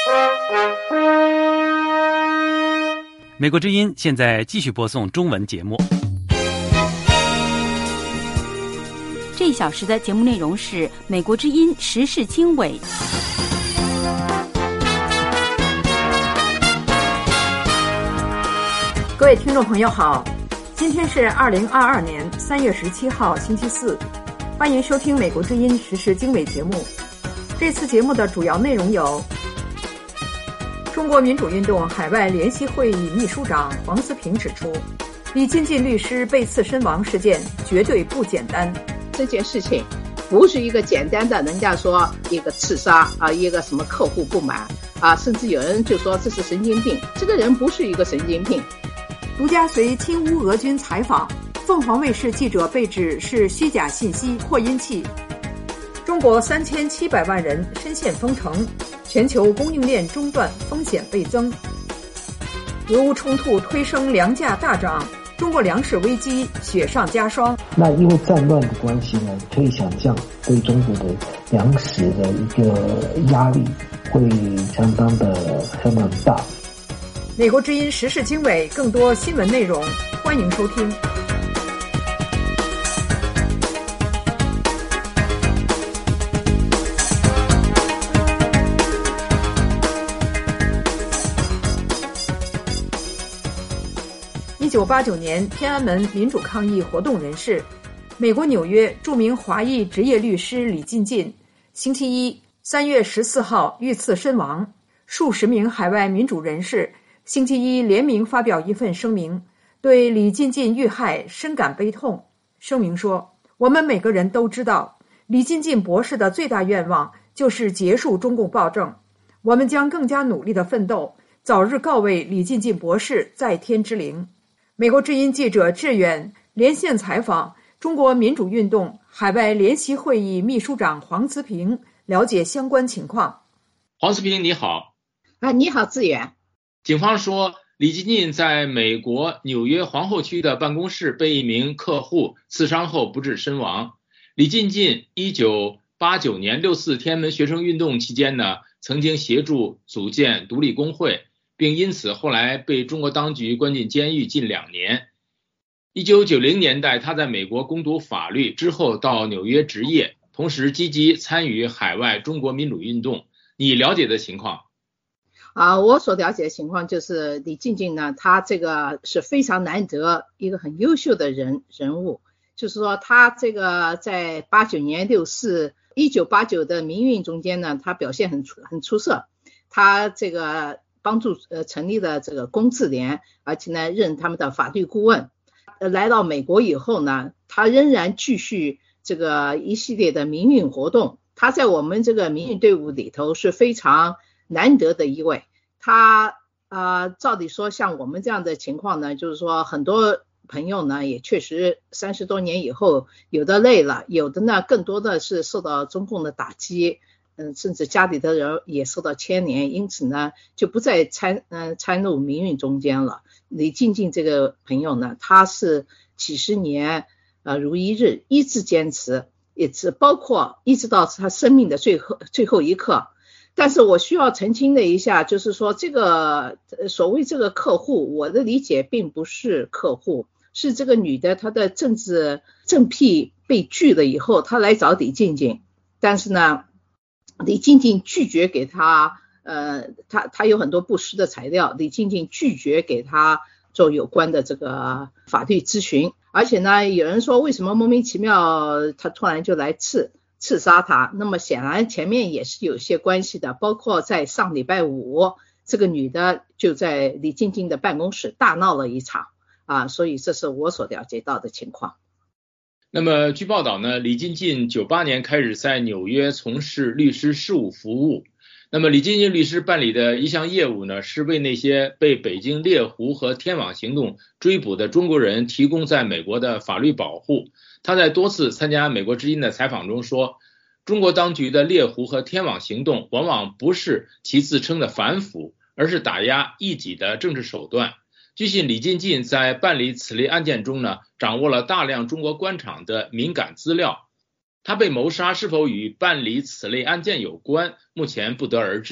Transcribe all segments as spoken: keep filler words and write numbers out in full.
美国之音现在继续播送中文节目。 这一小时的节目内容是美国之音时事经纬。 各位听众朋友好，今天是二零二二年三月十七号星期四，欢迎收听美国之音时事经纬节目。这次节目的主要内容有：中国民主运动海外联席会议秘书长黄思平指出，李进进律师被刺身亡事件绝对不简单。 这件事情不是一个简单的人家说一个刺杀啊，一个什么客户不满啊，甚至有人就说这是神经病，这个人不是一个神经病。 独家随亲乌俄军采访，凤凰卫视记者被指是虚假信息扩音器。中国三千七百万人深陷封城，全球供应链中断风险倍增。俄乌冲突推升粮价大涨，中国粮食危机雪上加霜。 那因为战乱的关系呢，可以想象对中国的粮食的一个压力会相当的相当大。 美国之音时事经纬，更多新闻内容，欢迎收听。一九八九年，天安门民主抗议活动人士，美国纽约著名华裔职业律师李进进，星期一三月十四号遇刺身亡。数十名海外民主人士星期一联名发表一份声明，对李进进遇害深感悲痛。声明说，我们每个人都知道，李进进博士的最大愿望就是结束中共暴政，我们将更加努力地奋斗，早日告慰李进进博士在天之灵。美国之音记者志远连线采访中国民主运动海外联席会议秘书长黄慈平，了解相关情况。 黄慈平你好。 啊，你好志远。 警方说，李进进在美国纽约皇后区的办公室被一名客户刺伤后不治身亡。李进进一九八九年六四天安门学生运动期间呢，曾经协助组建独立工会，并因此后来被中国当局关进监狱近两年。一九九零年代，他在美国攻读法律，之后到纽约执业，同时积极参与海外中国民主运动。你了解的情况？ 啊，我所了解的情况就是李进进呢，他这个是非常难得一个很优秀的人人物，就是说他这个在八九年六四一九八九的民运中间呢，他表现很出很出色，他这个帮助呃成立了这个公自联，而且呢任他们的法律顾问。呃，来到美国以后呢，他仍然继续这个一系列的民运活动，他在我们这个民运队伍里头是非常难得的一位。他呃，照理说像我们这样的情况呢，就是说很多朋友呢也确实三十多年以后，有的累了，有的呢更多的是受到中共的打击，嗯，甚至家里的人也受到牵连，因此呢就不再参嗯、呃、参入民运中间了。李进进这个朋友呢，他是几十年呃如一日一直坚持，也是包括一直到他生命的最后最后一刻。但是我需要澄清的一下，就是说这个所谓这个客户，我的理解并不是客户，是这个女的她的政治政癖被拒了以后，她来找李进进，但是呢李进进拒绝给她呃她她有很多不实的材料，李进进拒绝给她做有关的这个法律咨询。而且呢有人说为什么莫名其妙她突然就来刺刺杀他，那么显然前面也是有些关系的，包括在上礼拜五，这个女的就在李进进的办公室大闹了一场啊，所以这是我所了解到的情况。 那么据报道呢，李进进九八年开始在纽约从事律师事务服务。那么李进进律师办理的一项业务呢，是为那些被北京猎狐和天网行动追捕的中国人提供在美国的法律保护。他在多次参加美国之音的采访中说，中国当局的猎狐和天网行动往往不是其自称的反腐，而是打压异己的政治手段。据悉，李进进在办理此类案件中呢，掌握了大量中国官场的敏感资料。他被谋杀是否与办理此类案件有关，目前不得而知。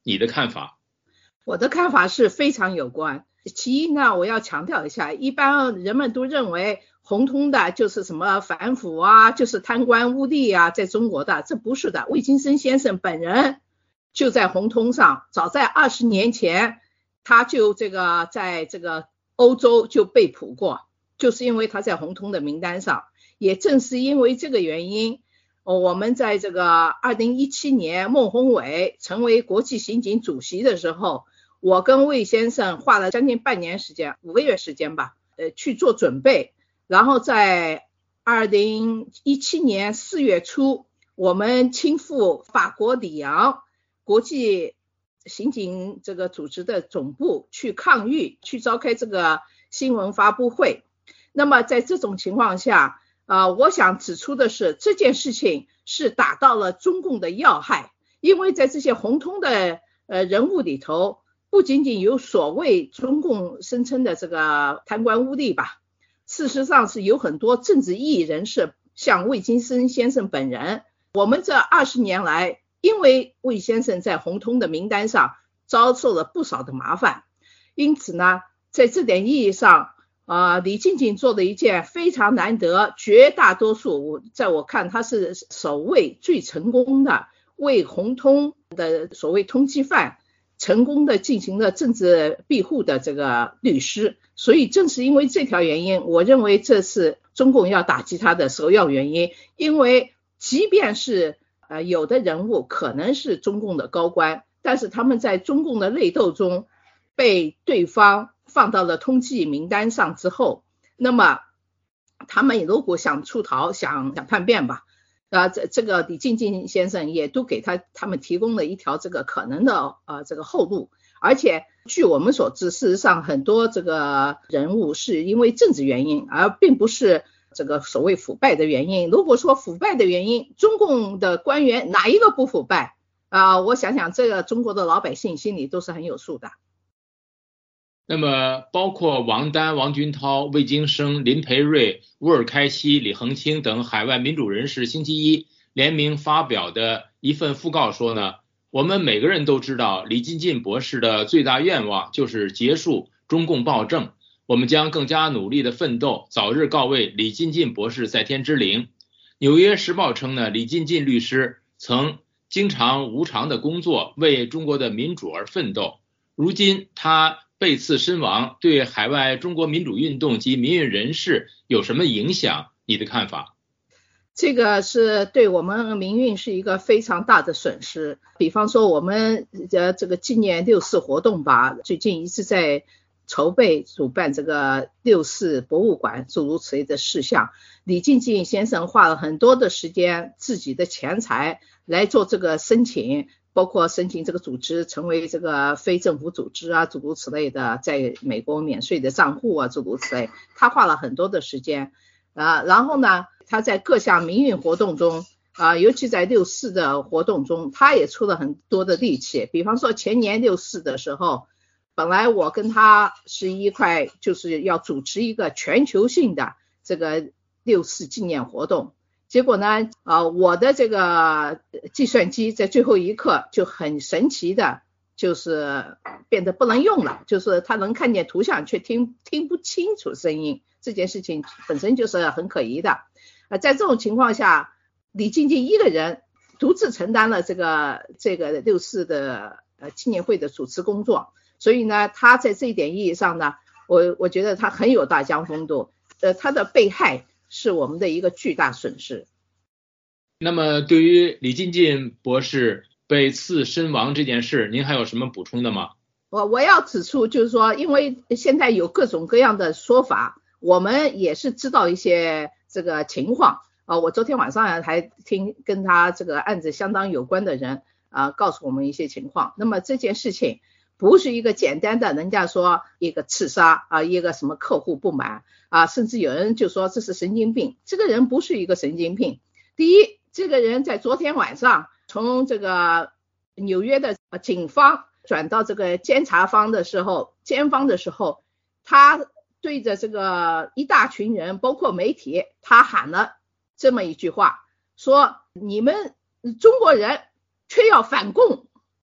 你的看法？ 我的看法是非常有关。其一呢，我要强调一下，一般人们都认为红通的就是什么反腐啊，就是贪官污吏啊，在中国的，这不是的。魏京生先生本人就在红通上，早在二十年前，他就这个在这个欧洲就被捕过，就是因为他在红通的名单上。也正是因为这个原因，我们在这个二零一七年孟宏伟成为国际刑警主席的时候，我跟魏先生花了将近半年时间，五个月时间吧，呃，去做准备。然后在二零一七年四月初，我们亲赴法国里昂国际刑警这个组织的总部去抗议，去召开这个新闻发布会。那么在这种情况下，呃，我想指出的是，这件事情是打到了中共的要害，因为在这些红通的呃人物里头，不仅仅有所谓中共声称的这个贪官污吏吧，事实上是有很多政治异议人士，像魏京生先生本人。我们这二十年来，因为魏先生在红通的名单上遭受了不少的麻烦，因此呢，在这点意义上，呃，李静静做的一件非常难得，绝大多数在我看他是首位最成功的为红通的所谓通缉犯成功的进行了政治庇护的这个律师。所以正是因为这条原因，我认为这是中共要打击他的首要原因。因为即便是呃有的人物可能是中共的高官，但是他们在中共的内斗中被对方放到了通缉名单上之后，那么他们如果想出逃，想想叛变吧，啊，这这个李静静先生也都给他他们提供了一条这个可能的呃这个后路。而且据我们所知，事实上很多这个人物是因为政治原因，而并不是这个所谓腐败的原因。如果说腐败的原因，中共的官员哪一个不腐败啊、呃？我想想，这个中国的老百姓心里都是很有数的。 那么包括王丹、王军涛、魏京生、林培瑞、乌尔开西、李恒清等海外民主人士星期一联名发表的一份讣告说呢，我们每个人都知道李进进博士的最大愿望就是结束中共暴政，我们将更加努力的奋斗，早日告慰李进进博士在天之灵。纽约时报称呢，李进进律师曾经常无偿的工作，为中国的民主而奋斗，如今他被刺身亡，对海外中国民主运动及民运人士有什么影响？你的看法？ 这个是对我们民运是一个非常大的损失。比方说我们呃这个纪念六四活动吧，最近一直在筹备主办这个六四博物馆诸如此类的事项。李进进先生花了很多的时间，自己的钱财来做这个申请，包括申请这个组织成为这个非政府组织啊，诸如此类的，在美国免税的账户啊，诸如此类，他花了很多的时间啊。然后呢，他在各项民运活动中啊，尤其在六四的活动中，他也出了很多的力气。比方说前年六四的时候，本来我跟他是一块就是要主持一个全球性的这个六四纪念活动。结果呢，呃，我的这个计算机在最后一刻就很神奇的，就是变得不能用了，就是它能看见图像却听听不清楚声音，这件事情本身就是很可疑的。呃，在这种情况下，李进进一个人独自承担了这个这个六四的呃纪念会的主持工作，所以呢，他在这一点意义上呢，我我觉得他很有大江风度，呃，他的被害是我们的一个巨大损失。 那么对于李进进博士被刺身亡这件事，您还有什么补充的吗？ 我我要指出就是说，因为现在有各种各样的说法，我们也是知道一些这个情况啊。我昨天晚上还听跟他这个案子相当有关的人啊告诉我们一些情况。那么这件事情不是一个简单的人家说一个刺杀啊，一个什么客户不满啊，甚至有人就说这是神经病。这个人不是一个神经病。第一，这个人在昨天晚上从这个纽约的警方转到这个监察方的时候，监方的时候，他对着这个一大群人，包括媒体，他喊了这么一句话，说你们中国人却要反共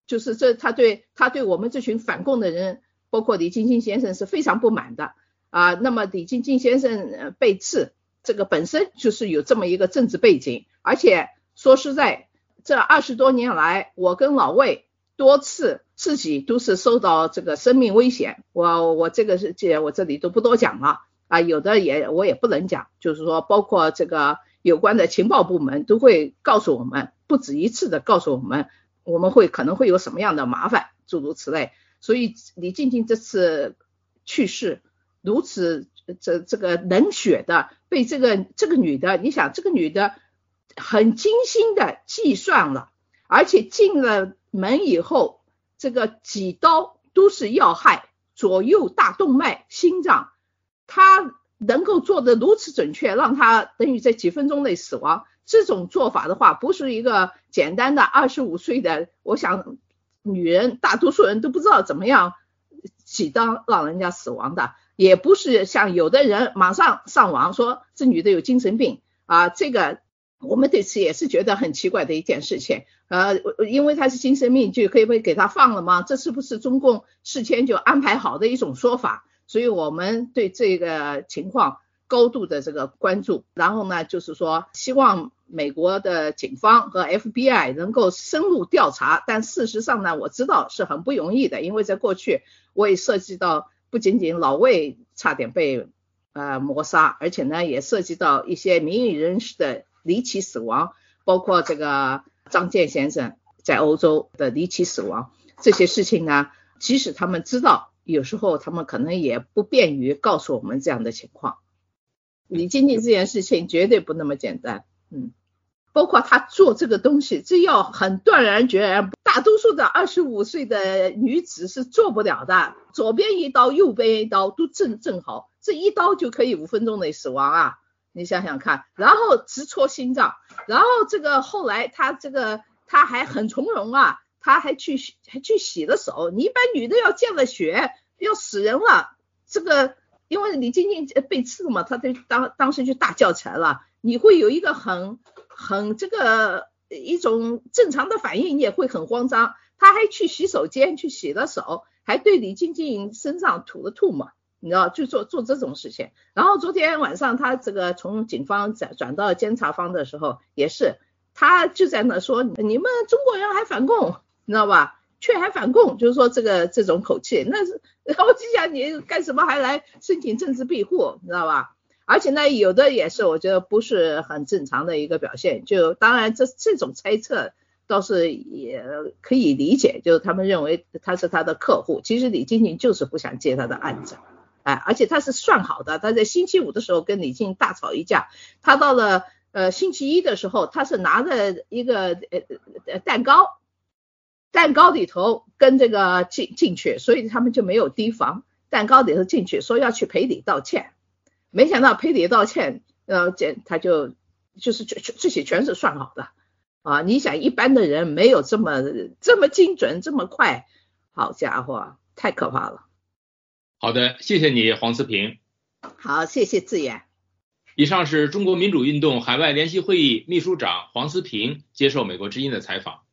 就是这他对他对我们这群反共的人，包括李金进先生是非常不满的啊。那么李金进先生被刺，这个本身就是有这么一个政治背景，而且说实在，这二十多年来，我跟老魏多次自己都是受到这个生命危险，我我这个是我这里都不多讲了啊，有的也我也不能讲，就是说包括这个有关的情报部门都会告诉我们，不止一次的告诉我们，我们会可能会有什么样的麻烦，诸如此类。所以李静静这次去世，如此这这个冷血的被这个这个女的，你想这个女的很精心的计算了，而且进了门以后，这个几刀都是要害，左右大动脉、心脏，她能够做得如此准确，让她等于在几分钟内死亡。这种做法的话，不是一个简单的二十五岁的，我想女人大多数人都不知道怎么样几刀让人家死亡的，也不是像有的人马上上网说这女的有精神病啊，这个我们对此也是觉得很奇怪的一件事情。呃，因为她是精神病就可以被给她放了吗？这是不是中共事前就安排好的一种说法？所以我们对这个情况高度的这个关注，然后呢，就是说希望美国的警方和 F B I 能够深入调查，但事实上呢，我知道是很不容易的，因为在过去我也涉及到不仅仅老魏差点被呃谋杀，而且呢也涉及到一些民意人士的离奇死亡，包括这个张健先生在欧洲的离奇死亡，这些事情呢，即使他们知道，有时候他们可能也不便于告诉我们这样的情况。李金进这件事情绝对不那么简单，嗯，包括他做这个东西，这要很断然决然，大多数的二十五岁的女子是做不了的，左边一刀，右边一刀都正正好，这一刀就可以五分钟内死亡啊，你想想看，然后直戳心脏，然后这个后来他这个他还很从容啊，他还去还去洗了手，你一般女的要见了血要死人了，这个因为李晶晶被刺嘛，他就当当时就大叫起来了，你会有一个很很这个一种正常的反应，你也会很慌张，他还去洗手间去洗了手，还对李晶晶身上吐了吐嘛，你知道，就做做这种事情。然后昨天晚上他这个从警方转转到监察方的时候，也是他就在那说你们中国人还反共，你知道吧，却还反共，就是说这个这种口气，那是我就想你干什么还来申请政治庇护，你知道吧？而且呢，有的也是我觉得不是很正常的一个表现，就当然这这种猜测倒是也可以理解，就是他们认为他是他的客户，其实李晶晶就是不想接他的案子，哎，而且他是算好的，他在星期五的时候跟李晶晶大吵一架，他到了呃星期一的时候，他是拿着一个呃蛋糕。蛋糕里头跟这个进进去，所以他们就没有提防，蛋糕里头进去说要去赔礼道歉，没想到赔礼道歉，呃，这他就就是这些全是算好的啊！你想一般的人没有这么这么精准这么快，好家伙，太可怕了。 好的，谢谢你黄思平。 好，谢谢志远。 以上是中国民主运动海外联席会议秘书长黄思平接受美国之音的采访。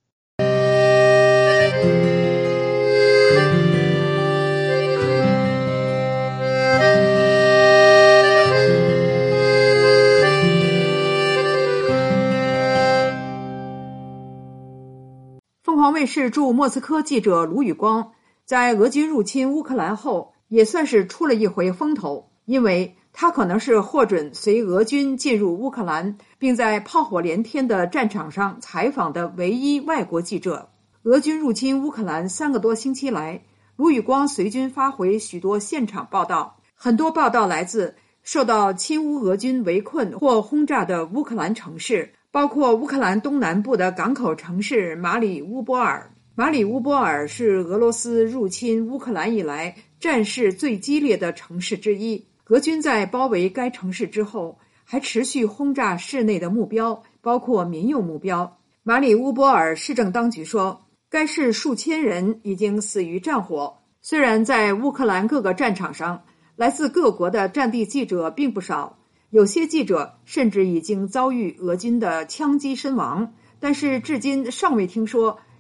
凤凰卫视驻莫斯科记者卢宇光在俄军入侵乌克兰后也算是出了一回风头，因为他可能是获准随俄军进入乌克兰并在炮火连天的战场上采访的唯一外国记者。俄军入侵乌克兰三个多星期来，卢宇光随军发回许多现场报道，很多报道来自受到亲乌俄军围困或轰炸的乌克兰城市，包括乌克兰东南部的港口城市马里乌波尔。马里乌波尔是俄罗斯入侵乌克兰以来战事最激烈的城市之一。俄军在包围该城市之后，还持续轰炸市内的目标，包括民用目标。马里乌波尔市政当局说，该市数千人已经死于战火。虽然在乌克兰各个战场上，来自各国的战地记者并不少，有些记者甚至已经遭遇俄军的枪击身亡，但是至今尚未听说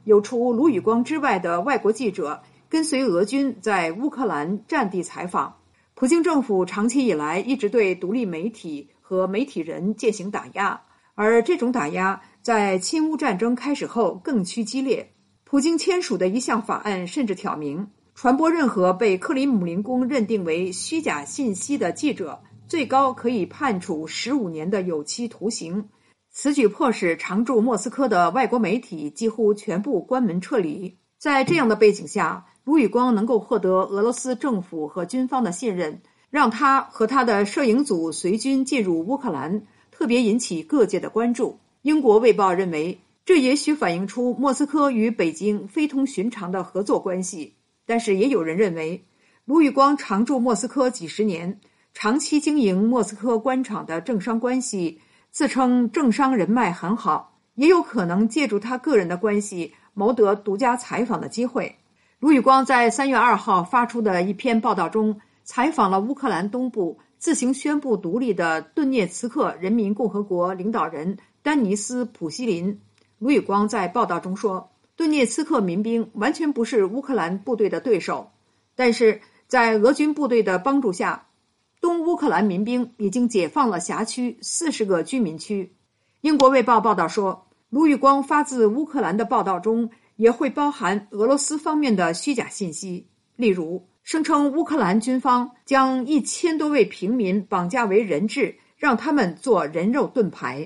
有除卢宇光之外的外国记者跟随俄军在乌克兰战地采访。普京政府长期以来一直对独立媒体和媒体人进行打压，而这种打压在侵乌战争开始后更趋激烈。普京签署的一项法案甚至挑明，传播任何被克里姆林宫认定为虚假信息的记者，最高可以判处十五年的有期徒刑。此举迫使常驻莫斯科的外国媒体几乎全部关门撤离。在这样的背景下，卢宇光能够获得俄罗斯政府和军方的信任，让他和他的摄影组随军进入乌克兰，特别引起各界的关注。英国卫报认为，这也许反映出莫斯科与北京非同寻常的合作关系。但是也有人认为，卢宇光常驻莫斯科几十年，长期经营莫斯科官场的政商关系，自称政商人脉很好，也有可能借助他个人的关系谋得独家采访的机会。卢宇光在三月二号发出的一篇报道中，采访了乌克兰东部自行宣布独立的顿涅茨克人民共和国领导人丹尼斯·普希林。卢宇光在报道中说，顿涅茨克民兵完全不是乌克兰部队的对手，但是在俄军部队的帮助下，东乌克兰民兵已经解放了辖区四十个居民区。英国卫报报道说，卢宇光发自乌克兰的报道中也会包含俄罗斯方面的虚假信息，例如声称乌克兰军方将一千多位平民绑架为人质，让他们做人肉盾牌。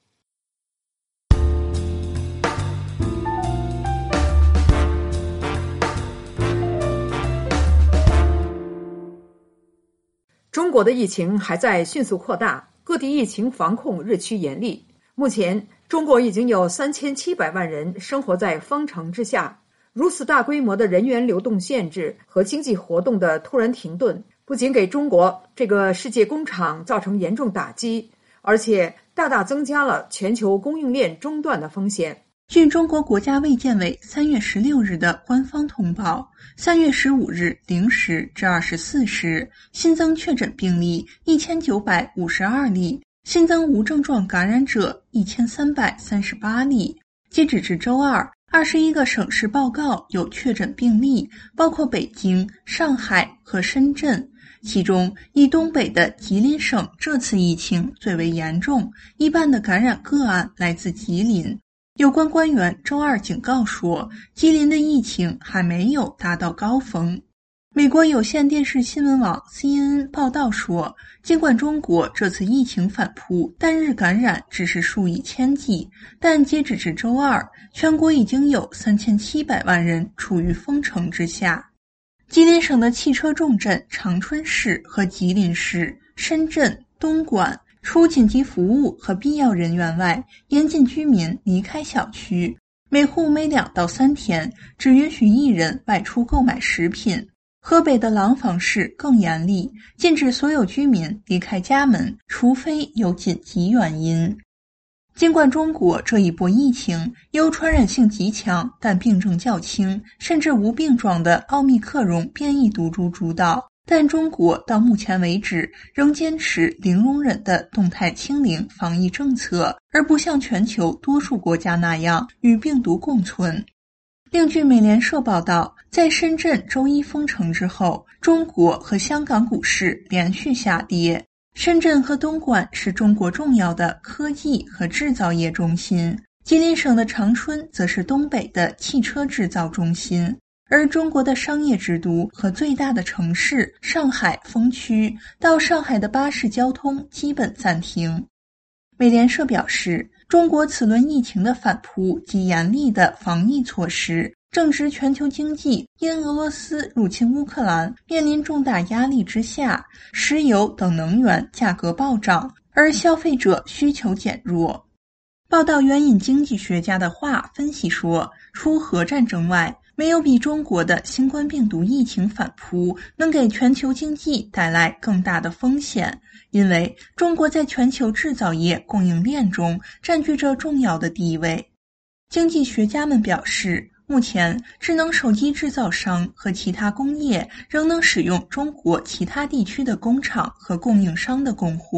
中国的疫情还在迅速扩大，各地疫情防控日趋严厉。目前，中国已经有三千七百万人生活在封城之下。如此大规模的人员流动限制和经济活动的突然停顿，不仅给中国这个世界工厂造成严重打击，而且大大增加了全球供应链中断的风险。 据中国国家卫健委三月十六日的官方通报，三月十五日零时至二十四时，新增确诊病例一千九百五十二例，新增无症状感染者一千三百三十八例。截止至周二，二十一个省市报告有确诊病例，包括北京、上海和深圳。其中，以东北的吉林省这次疫情最为严重，一半的感染个案来自吉林。有关官员周二警告说，吉林的疫情还没有达到高峰。美国有线电视新闻网 C N N 报道说，尽管中国这次疫情反扑，单日感染只是数以千计，但截止至周二，全国已经有三千七百万人处于封城之下。吉林省的汽车重镇长春市和吉林市、深圳、东莞除紧急服务和必要人员外，严禁居民离开小区，每户每两到三天只允许一人外出购买食品。河北的廊坊市更严厉，禁止所有居民离开家门，除非有紧急原因。尽管中国这一波疫情由传染性极强但病症较轻甚至无病状的奥密克戎变异毒株主导，但中国到目前为止仍坚持零容忍的动态清零防疫政策，而不像全球多数国家那样与病毒共存。另据美联社报道，在深圳周一封城之后，中国和香港股市连续下跌。深圳和东莞是中国重要的科技和制造业中心，吉林省的长春则是东北的汽车制造中心。而中国的商业之都和最大的城市上海封区，到上海的巴士交通基本暂停。美联社表示，中国此轮疫情的反扑及严厉的防疫措施，正值全球经济因俄罗斯入侵乌克兰面临重大压力之下，石油等能源价格暴涨，而消费者需求减弱。报道援引经济学家的话分析说，除核战争外，没有比中国的新冠病毒疫情反扑能给全球经济带来更大的风险，因为中国在全球制造业供应链中占据着重要的地位。经济学家们表示，目前智能手机制造商和其他工业仍能使用中国其他地区的工厂和供应商的供货，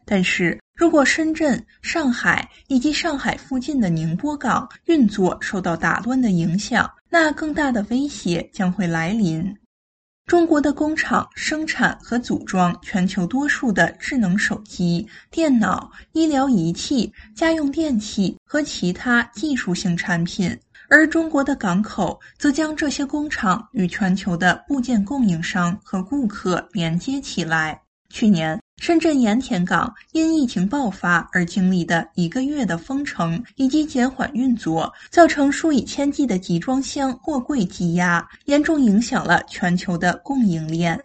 但是如果深圳、上海以及上海附近的宁波港运作受到打乱的影响，那更大的威胁将会来临。中国的工厂生产和组装全球多数的智能手机、电脑、医疗仪器、家用电器和其他技术性产品，而中国的港口则将这些工厂与全球的部件供应商和顾客连接起来。去年，深圳盐田港因疫情爆发而经历的一个月的封城以及减缓运作，造成数以千计的集装箱货柜积压，严重影响了全球的供应链。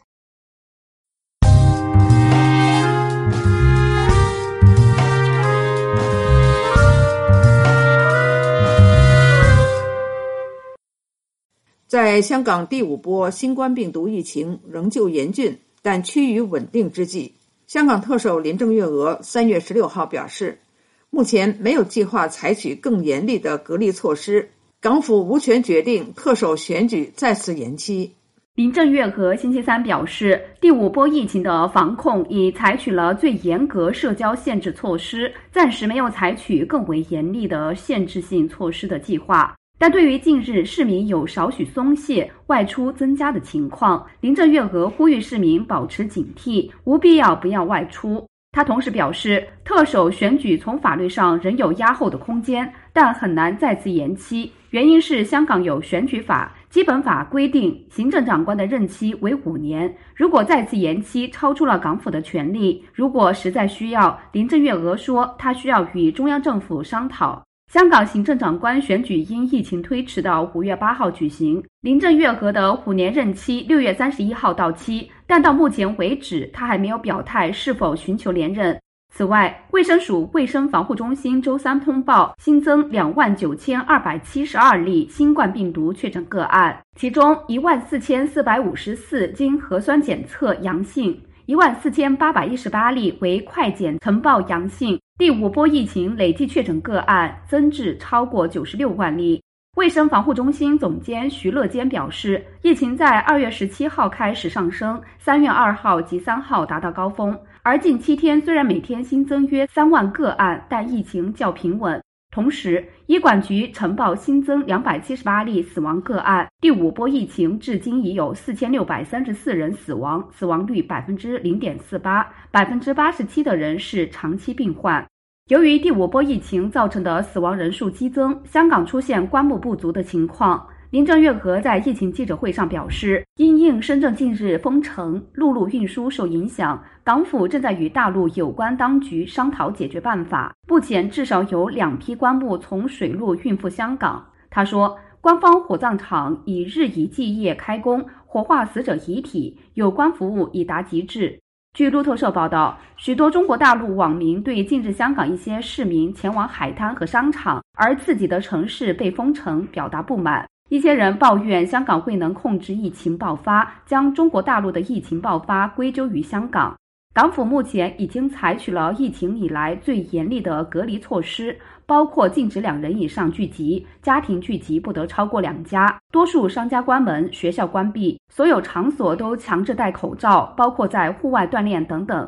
在香港第五波新冠病毒疫情仍旧严峻，但趋于稳定之际，香港特首林郑月娥三月十六号表示，目前没有计划采取更严厉的隔离措施，港府无权决定特首选举再次延期。 林郑月娥星期三表示，第五波疫情的防控已采取了最严格社交限制措施，暂时没有采取更为严厉的限制性措施的计划。但对于近日市民有少许松懈、外出增加的情况，林郑月娥呼吁市民保持警惕，无必要不要外出。他同时表示，特首选举从法律上仍有压后的空间，但很难再次延期，原因是香港有选举法，基本法规定行政长官的任期为五年，如果再次延期超出了港府的权力，如果实在需要，林郑月娥说她需要与中央政府商讨。香港行政长官选举因疫情推迟到五月八号举行，林郑月娥的五年任期六月三十一号到期，但到目前为止，她还没有表态是否寻求连任。此外，卫生署卫生防护中心周三通报新增两万九千二百七十二例新冠病毒确诊个案，其中一万四千四百五十四经核酸检测阳性，一万四千八百一十八例为快检呈报阳性。第五波疫情累计确诊个案增至超过九十六万例。卫生防护中心总监徐乐坚表示，疫情在二月十七号开始上升，三月二号及三号达到高峰，而近七天虽然每天新增约三万个案，但疫情较平稳。同时，医管局呈报新增两百七十八例死亡个案。第五波疫情至今已有四千六百三十四人死亡，死亡率 百分之零点四八， 百分之八十七的人是长期病患。由于第五波疫情造成的死亡人数激增，香港出现棺木不足的情况。林郑月娥在疫情记者会上表示，因应深圳近日封城，陆路运输受影响，港府正在与大陆有关当局商讨解决办法。目前至少有两批棺木从水路运赴香港。他说，官方火葬场已日以继夜开工火化死者遗体，有关服务已达极致。据路透社报道，许多中国大陆网民对近日香港一些市民前往海滩和商场，而自己的城市被封城表达不满。一些人抱怨香港未能控制疫情爆发，将中国大陆的疫情爆发归咎于香港。港府目前已经采取了疫情以来最严厉的隔离措施，包括禁止两人以上聚集，家庭聚集不得超过两家，多数商家关门，学校关闭，所有场所都强制戴口罩，包括在户外锻炼等等。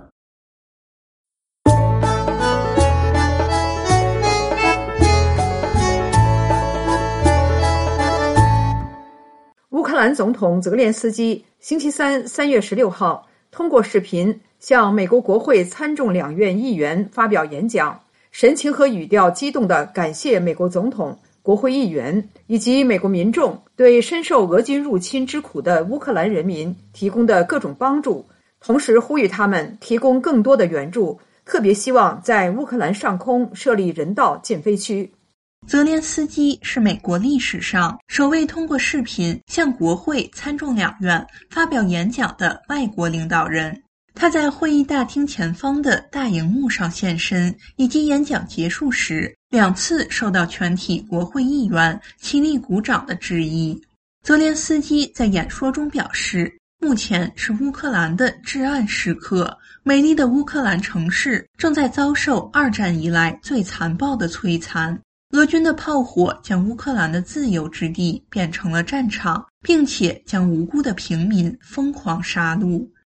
乌克兰总统泽连斯基星期三三月十六号通过视频向美国国会参众两院议员发表演讲，神情和语调激动地感谢美国总统、国会议员以及美国民众对深受俄军入侵之苦的乌克兰人民提供的各种帮助，同时呼吁他们提供更多的援助，特别希望在乌克兰上空设立人道禁飞区。 泽连斯基是美国历史上首位通过视频向国会参众两院发表演讲的外国领导人。他在会议大厅前方的大荧幕上现身，以及演讲结束时两次受到全体国会议员起立鼓掌的质疑。泽连斯基在演说中表示，目前是乌克兰的至暗时刻，美丽的乌克兰城市正在遭受二战以来最残暴的摧残。俄军的炮火将乌克兰的自由之地变成了战场，并且将无辜的平民疯狂杀戮。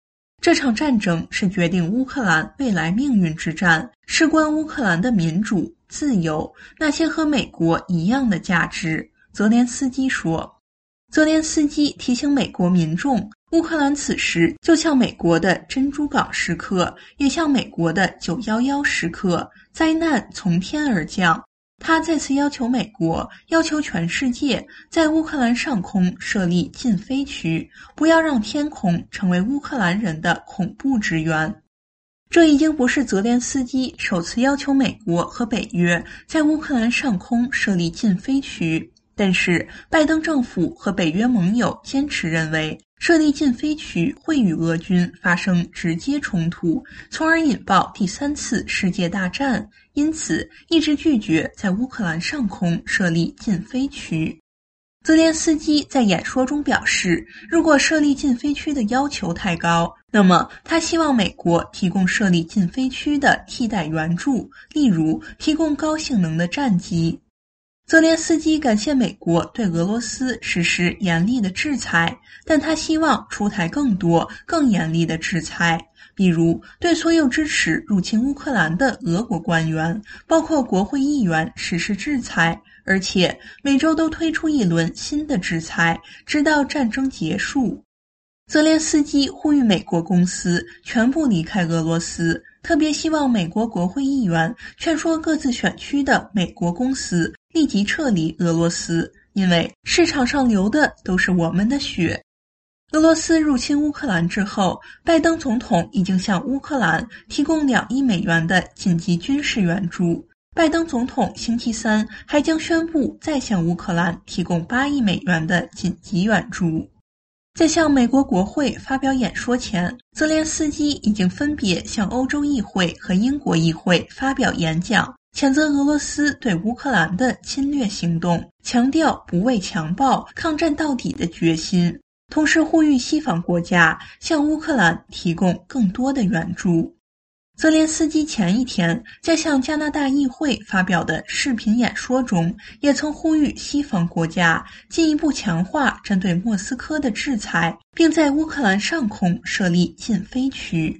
这场战争是决定乌克兰未来命运之战，事关乌克兰的民主、自由，那些和美国一样的价值。泽连斯基说。泽连斯基提醒美国民众，乌克兰此时就像美国的珍珠港时刻，也像美国的九一一时刻，灾难从天而降。他再次要求美国，要求全世界，在乌克兰上空设立禁飞区，不要让天空成为乌克兰人的恐怖之源。这已经不是泽连斯基首次要求美国和北约在乌克兰上空设立禁飞区。但是拜登政府和北约盟友坚持认为，设立禁飞区会与俄军发生直接冲突，从而引爆第三次世界大战，因此一直拒绝在乌克兰上空设立禁飞区。泽连斯基在演说中表示，如果设立禁飞区的要求太高，那么他希望美国提供设立禁飞区的替代援助，例如提供高性能的战机。泽连斯基感谢美国对俄罗斯实施严厉的制裁，但他希望出台更多、更严厉的制裁，比如对所有支持入侵乌克兰的俄国官员，包括国会议员实施制裁，而且每周都推出一轮新的制裁，直到战争结束。泽连斯基呼吁美国公司全部离开俄罗斯，特别希望美国国会议员劝说各自选区的美国公司立即撤离俄罗斯，因为市场上流的都是我们的血。俄罗斯入侵乌克兰之后，拜登总统已经向乌克兰提供两亿美元的紧急军事援助。拜登总统星期三还将宣布再向乌克兰提供八亿美元的紧急援助。在向美国国会发表演说前，泽连斯基已经分别向欧洲议会和英国议会发表演讲，谴责俄罗斯对乌克兰的侵略行动，强调不畏强暴、抗战到底的决心，同时呼吁西方国家向乌克兰提供更多的援助。泽连斯基前一天在向加拿大议会发表的视频演说中，也曾呼吁西方国家进一步强化针对莫斯科的制裁，并在乌克兰上空设立禁飞区。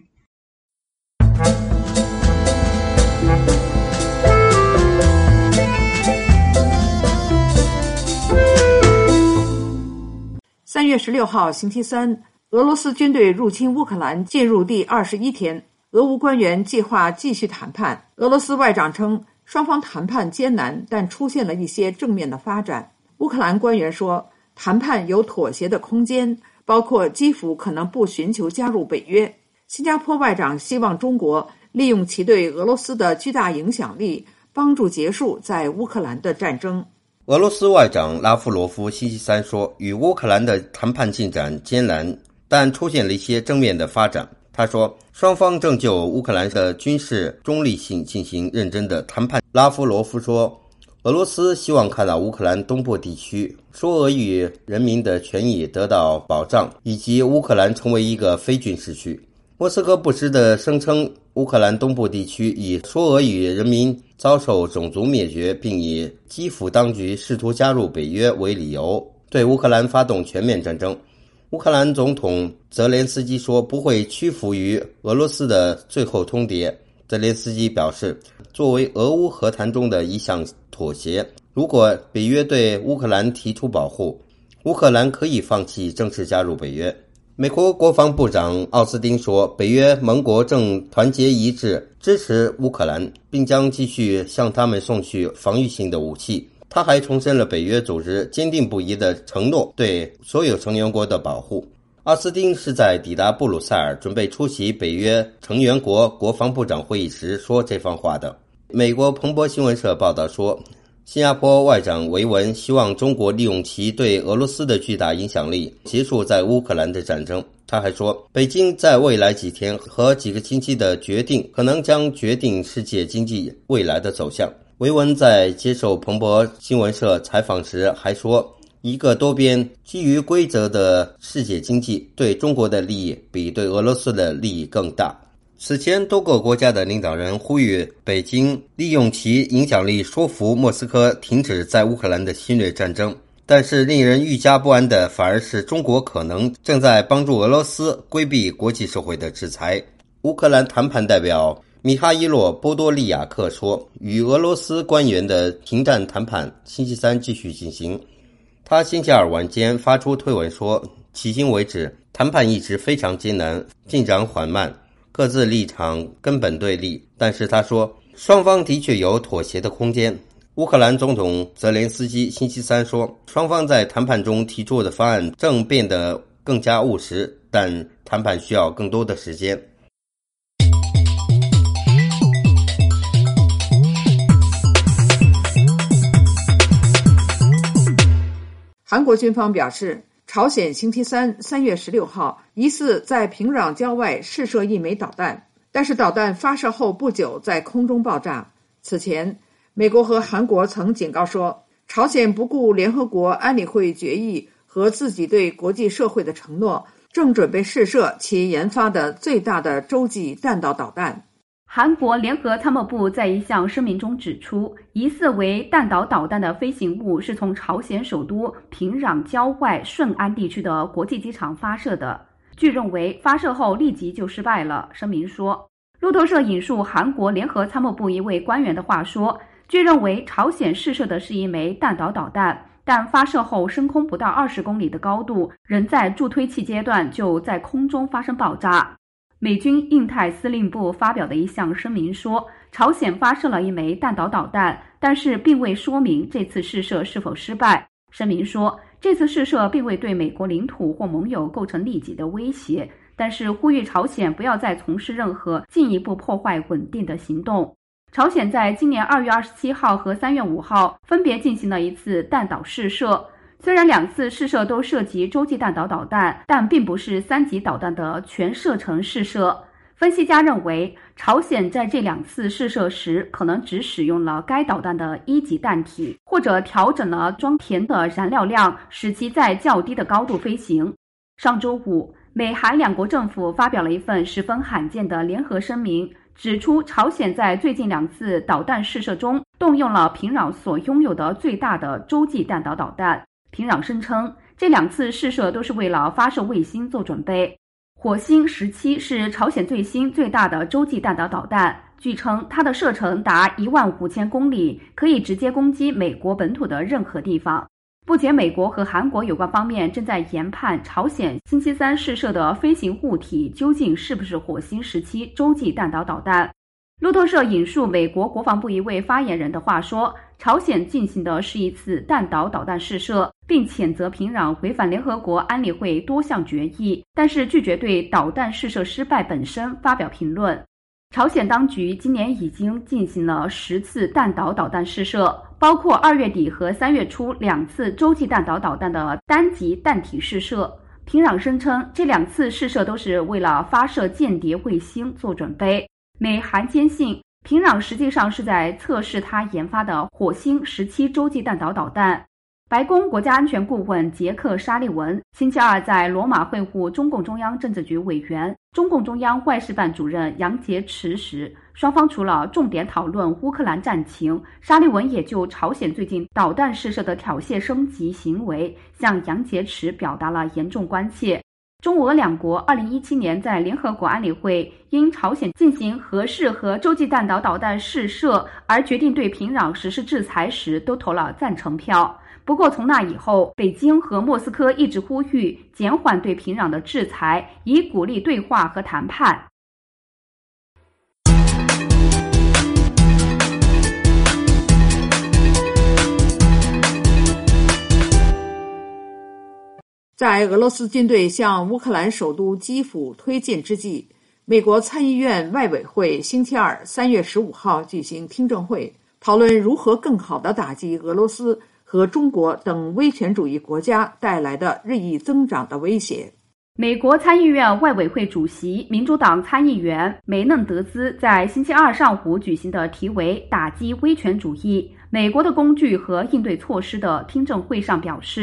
三月十六号星期三，俄罗斯军队入侵乌克兰进入第二十一天，俄乌官员计划继续谈判。俄罗斯外长称，双方谈判艰难，但出现了一些正面的发展。乌克兰官员说，谈判有妥协的空间，包括基辅可能不寻求加入北约。新加坡外长希望中国利用其对俄罗斯的巨大影响力，帮助结束在乌克兰的战争。 俄罗斯外长拉夫罗夫星期三说，与乌克兰的谈判进展艰难，但出现了一些正面的发展。他说，双方正就乌克兰的军事中立性进行认真的谈判。拉夫罗夫说，俄罗斯希望看到乌克兰东部地区说俄语人民的权益得到保障，以及乌克兰成为一个非军事区。莫斯科不时地声称乌克兰东部地区以说俄语人民遭受种族灭绝，并以基辅当局试图加入北约为理由，对乌克兰发动全面战争。乌克兰总统泽连斯基说，不会屈服于俄罗斯的最后通牒。泽连斯基表示，作为俄乌和谈中的一项妥协，如果北约对乌克兰提出保护，乌克兰可以放弃正式加入北约。美国国防部长奥斯汀说，北约盟国正团结一致支持乌克兰，并将继续向他们送去防御性的武器。他还重申了北约组织坚定不移的承诺对所有成员国的保护。奥斯汀是在抵达布鲁塞尔准备出席北约成员国国防部长会议时说这番话的。美国彭博新闻社报道说，新加坡外长维文希望中国利用其对俄罗斯的巨大影响力结束在乌克兰的战争。他还说，北京在未来几天和几个星期的决定可能将决定世界经济未来的走向。维文在接受彭博新闻社采访时还说，一个多边基于规则的世界经济对中国的利益比对俄罗斯的利益更大。此前多个国家的领导人呼吁北京利用其影响力说服莫斯科停止在乌克兰的侵略战争。 但是令人愈加不安的反而是中国可能正在帮助俄罗斯规避国际社会的制裁。乌克兰谈判代表米哈伊洛·波多利亚克说，与俄罗斯官员的停战谈判星期三继续进行。他星期二晚间发出推文说，迄今为止谈判一直非常艰难，进展缓慢，各自立场根本对立，但是他说双方的确有妥协的空间。乌克兰总统泽连斯基星期三说，双方在谈判中提出的方案正变得更加务实，但谈判需要更多的时间。 韩国军方表示，朝鲜星期三三月十六号疑似在平壤郊外试射一枚导弹，但是导弹发射后不久在空中爆炸。此前，美国和韩国曾警告说，朝鲜不顾联合国安理会决议和自己对国际社会的承诺，正准备试射其研发的最大的洲际弹道导弹。 韩国联合参谋部在一项声明中指出，疑似为弹道导弹的飞行物是从朝鲜首都平壤郊外顺安地区的国际机场发射的，据认为发射后立即就失败了。声明说，路透社引述韩国联合参谋部一位官员的话说，据认为朝鲜试射的是一枚弹道导弹，但发射后升空不到二十公里的高度，仍在助推器阶段就在空中发生爆炸。美军印太司令部发表的一项声明说，朝鲜发射了一枚弹道导弹，但是并未说明这次试射是否失败。声明说，这次试射并未对美国领土或盟友构成立即的威胁，但是呼吁朝鲜不要再从事任何进一步破坏稳定的行动。朝鲜在今年二月二十七号和三月五号分别进行了一次弹道试射，虽然两次试射都涉及洲际弹道导弹，但并不是三级导弹的全射程试射。分析家认为，朝鲜在这两次试射时可能只使用了该导弹的一级弹体，或者调整了装填的燃料量，使其在较低的高度飞行。上周五，美韩两国政府发表了一份十分罕见的联合声明，指出朝鲜在最近两次导弹试射中动用了平壤所拥有的最大的洲际弹道导弹。平壤声称，这两次试射都是为了发射卫星做准备。火星十七是朝鲜最新最大的洲际弹道导弹，据称它的射程达一万五千公里，可以直接攻击美国本土的任何地方。目前，美国和韩国有关方面正在研判朝鲜星期三试射的飞行物体究竟是不是火星十七洲际弹道导弹。路透社引述美国国防部一位发言人的话说，朝鲜进行的是一次弹道导弹试射，并谴责平壤违反联合国安理会多项决议，但是拒绝对导弹试射失败本身发表评论。朝鲜当局今年已经进行了十次弹道导弹试射，包括二月底和三月初两次洲际弹道导弹的单级弹体试射。平壤声称，这两次试射都是为了发射间谍卫星做准备。美韩坚信，平壤实际上是在测试他研发的火星十七洲际弹道导弹。白宫国家安全顾问杰克·沙利文星期二在罗马会晤中共中央政治局委员、中共中央外事办主任杨洁篪时，双方除了重点讨论乌克兰战情，沙利文也就朝鲜最近导弹试射的挑衅升级行为向杨洁篪表达了严重关切。中俄两国二零一七年在联合国安理会因朝鲜进行核试和洲际弹道导弹试射而决定对平壤实施制裁时，都投了赞成票。不过从那以后，北京和莫斯科一直呼吁减缓对平壤的制裁，以鼓励对话和谈判。 在俄罗斯军队向乌克兰首都基辅推进之际，美国参议院外委会星期二三月十五号举行听证会，讨论如何更好地打击俄罗斯和中国等威权主义国家带来的日益增长的威胁。 美国参议院外委会主席民主党参议员梅嫩德兹在星期二上午举行的题为打击威权主义美国的工具和应对措施的听证会上表示，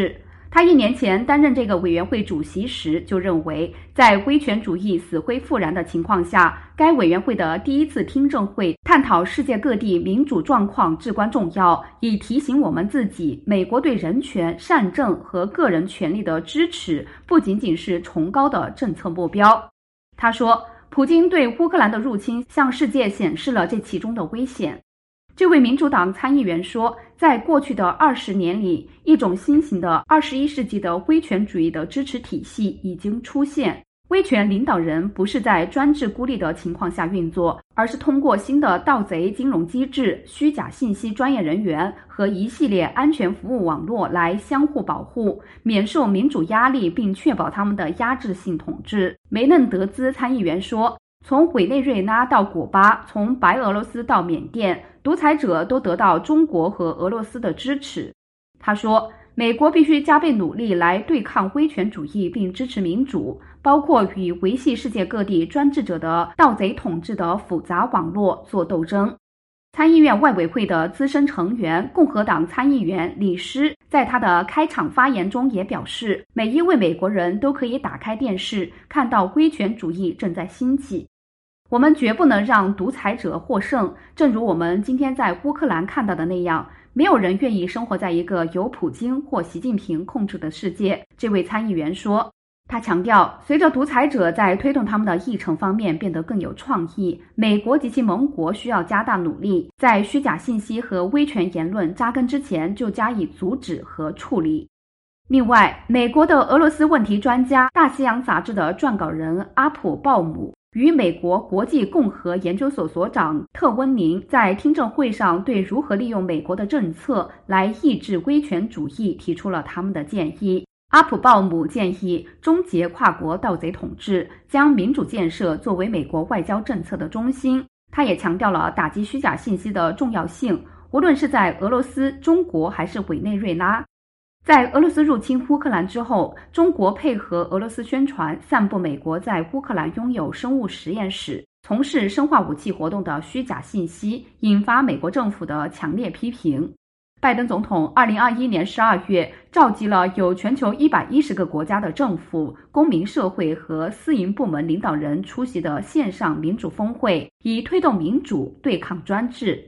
他一年前担任这个委员会主席时就认为，在威权主义死灰复燃的情况下，该委员会的第一次听证会探讨世界各地民主状况至关重要，以提醒我们自己，美国对人权、善政和个人权利的支持不仅仅是崇高的政策目标。他说，普京对乌克兰的入侵向世界显示了这其中的危险。这位民主党参议员说，在过去的二十年里，一种新型的二十一世纪的威权主义的支持体系已经出现。威权领导人不是在专制孤立的情况下运作，而是通过新的盗贼金融机制、虚假信息专业人员和一系列安全服务网络来相互保护，免受民主压力，并确保他们的压制性统治。梅嫩德兹参议员说，从委内瑞拉到古巴，从白俄罗斯到缅甸，独裁者都得到中国和俄罗斯的支持。他说，美国必须加倍努力来对抗威权主义，并支持民主，包括与维系世界各地专制者的盗贼统治的复杂网络做斗争。参议院外委会的资深成员、共和党参议员李施在他的开场发言中也表示，每一位美国人都可以打开电视，看到威权主义正在兴起。我们绝不能让独裁者获胜，正如我们今天在乌克兰看到的那样，没有人愿意生活在一个由普京或习近平控制的世界。这位参议员说，他强调，随着独裁者在推动他们的议程方面变得更有创意，美国及其盟国需要加大努力，在虚假信息和威权言论扎根之前就加以阻止和处理。另外，美国的俄罗斯问题专家、大西洋杂志的撰稿人阿普鲍姆与美国国际共和研究所所长特温宁在听证会上对如何利用美国的政策来抑制威权主义提出了他们的建议。阿普鲍姆建议终结跨国盗贼统治，将民主建设作为美国外交政策的中心。他也强调了打击虚假信息的重要性，无论是在俄罗斯、中国还是委内瑞拉。在俄罗斯入侵乌克兰之后，中国配合俄罗斯宣传散布美国在乌克兰拥有生物实验室、从事生化武器活动的虚假信息，引发美国政府的强烈批评。拜登总统二零二一年十二月召集了有全球一百一十个国家的政府、公民社会和私营部门领导人出席的线上民主峰会，以推动民主对抗专制。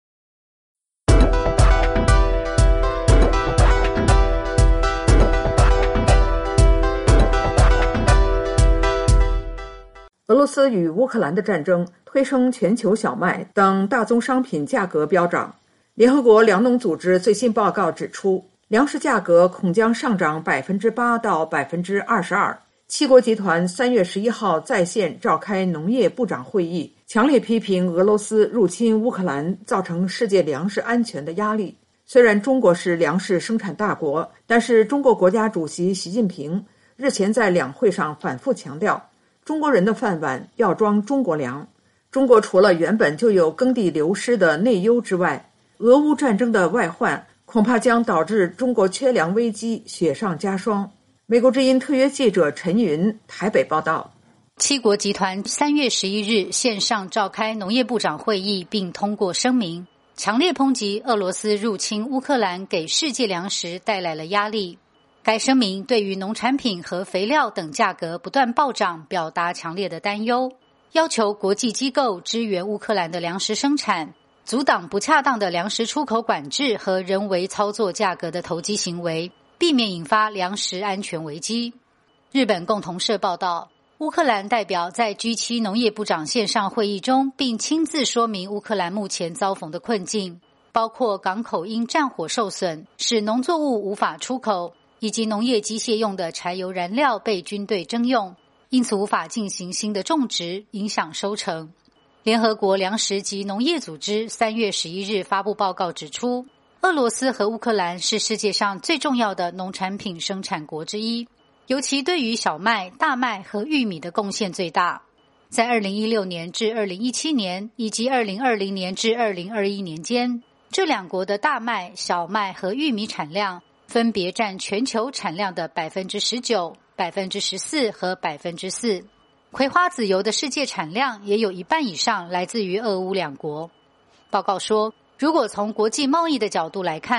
俄罗斯与乌克兰的战争推升全球小麦等大宗商品价格飙涨。联合国粮农组织最新报告指出，粮食价格恐将上涨百分之八到百分之二十二。七国集团三月十一号在线召开农业部长会议，强烈批评俄罗斯入侵乌克兰造成世界粮食安全的压力。虽然中国是粮食生产大国，但是中国国家主席习近平日前在两会上反复强调，中国人的饭碗要装中国粮。中国除了原本就有耕地流失的内忧之外，俄乌战争的外患恐怕将导致中国缺粮危机雪上加霜。美国之音特约记者陈云台北报道。 七国集团三月十一日线上召开农业部长会议，并通过声明，强烈抨击俄罗斯入侵乌克兰给世界粮食带来了压力。该声明对于农产品和肥料等价格不断暴涨表达强烈的担忧，要求国际机构支援乌克兰的粮食生产，阻挡不恰当的粮食出口管制和人为操作价格的投机行为，避免引发粮食安全危机。日本共同社报道，乌克兰代表在 G 七 农业部长线上会议中，并亲自说明乌克兰目前遭逢的困境，包括港口因战火受损，使农作物无法出口，以及农业机械用的柴油燃料被军队征用，因此无法进行新的种植，影响收成。联合国粮食及农业组织三月十一日发布报告指出，俄罗斯和乌克兰是世界上最重要的农产品生产国之一，尤其对于小麦、大麦和玉米的贡献最大。在二零一六年至二零一七年以及二零二零年至二零二一年间，这两国的大麦、小麦和玉米产量分别占全球产量的 百分之十九、百分之十四 和 百分之四。葵花籽油的世界产量也有一半以上来自于俄乌两国。报告说，如果从国际贸易的角度来看，